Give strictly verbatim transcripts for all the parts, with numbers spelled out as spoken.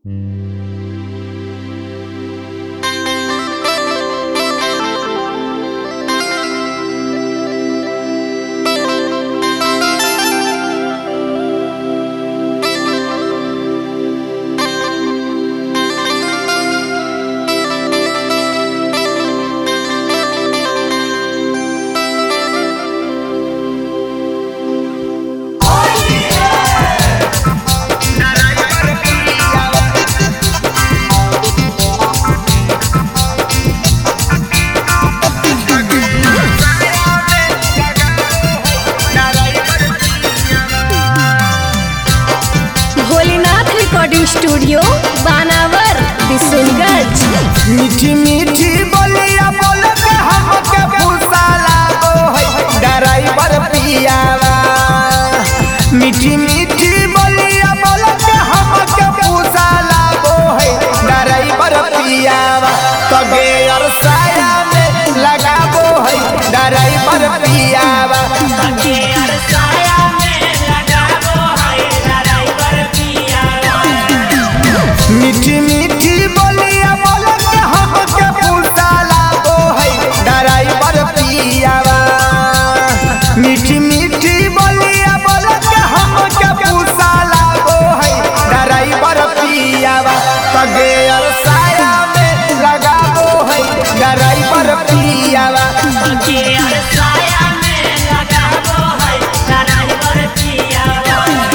Studio बानावर बिशुनगंज। मीठी मीठी बोलिया बोल के हमके भूसा लागो है ड्राइवर पियावा। मीठी मीठी बोलिया बोल के हमके भूसा लागो है ड्राइवर पियावा। तो गेयर साया में लगाबो है ड्राइवर पियावा। गेयर साया में लगाबो है ड्राइवर पियावा। मीठी मीठी बोलिया बोल के हमके भूसा लागो है ड्राइवर पियावा। मीठी मीठी बोलिया बोल के हमके भूसा लागो है ड्राइवर पियावा। तो गेयर साया में लगाबो है ड्राइवर पियावा। गेयर साया में लगाबो है ड्राइवर पियावा।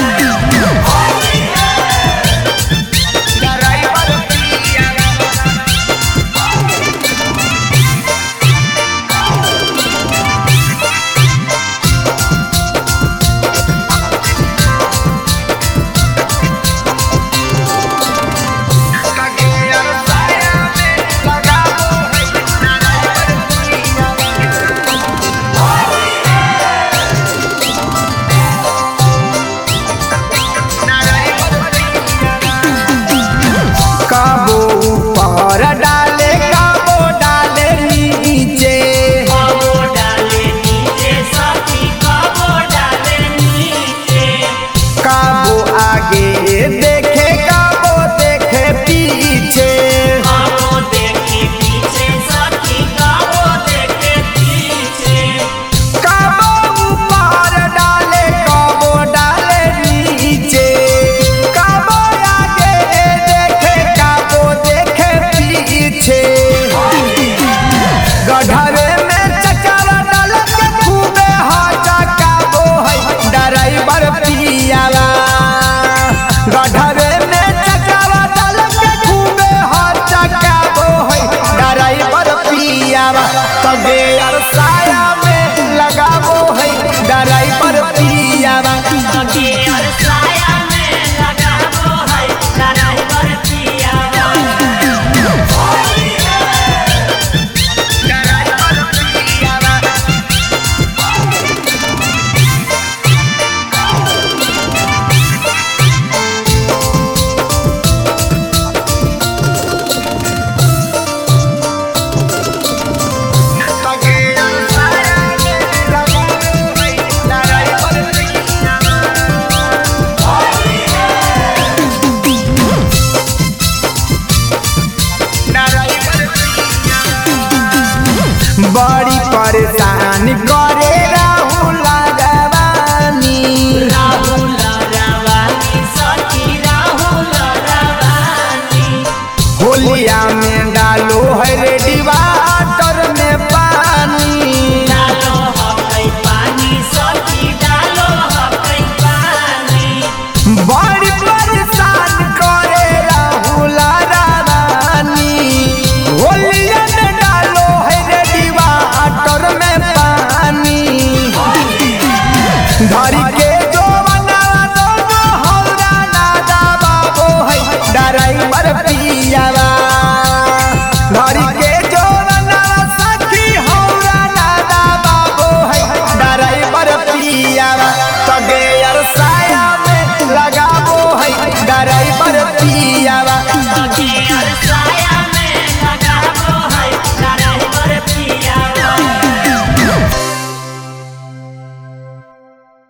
काबो ऊपर डाले काबो डाले नीचे। काबो डाले नीचे साथी काबो डाले नीचे। काबो आगे देखे काबो देखे पीछे। काबो देखे पीछे साथी काबो देखे पीछे। काबो ऊपर डाले काबो डाले नीचे। काबो आगे देखे काबो देखे पीछे। गढ़वे में चक्कर डाल के खूबे हाचा काबो है ड्राइवर पियावा। गढ़वे में चक्कर डाल के खूबे हाचा काबो है ड्राइवर पियावा। तो गेयर साया में लगाबो है ड्राइवर पियावा। गेयर साया में लगाबो है ड्राइवर पियावा। बड़ी परेशान करे राहुल रवानी। राहुल रवानी सखी राहुल रवानी। होलिया में डालो है रेडी वाटर में पानी। डालो हकै पानी सखी डालो हकै पानी। बड़ी परेशान करे राहुल रवानी। होलिया में डालो है रेडी वाटर में पानी। धरी के जो बनावा दो हौरा ना दबाबो है ड्राइवर पियावा। धरी के जो बनावा सखी हौरा ना दबाबो है ड्राइवर पियावा। तो गेयर सा